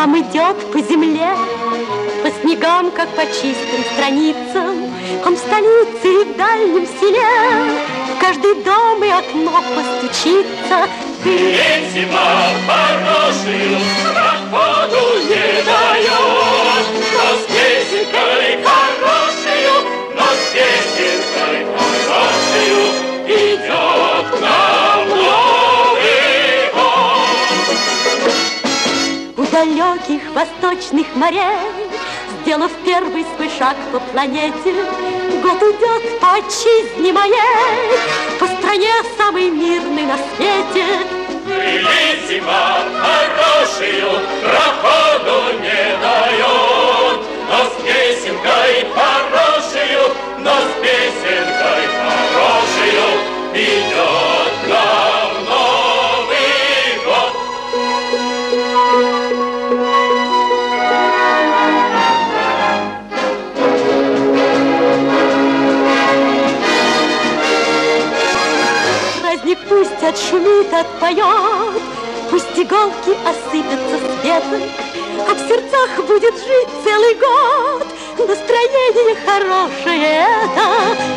нам идет по земле, по снегам, как по чистым страницам. Он в столице и в дальнем селе, в каждый дом и окно постучится. Ты зима хорошую проходу не дает, но с песенкой хорошую, но с песенкой хорошую идет к нам Новый год. У далеких восточных морей, сделав первый свой шаг по планете, год идет по отчизне моей, по стране самой мирной на свете. Ты зима хорошую проходу не дает, но с песенкой хорошую, но с песенкой хорошую идет к нам Новый год. Праздник пусть отшумит, отпоет, пусть иголки осыпятся светом, а в сердцах будет жить целый год. Настроение хорошее это,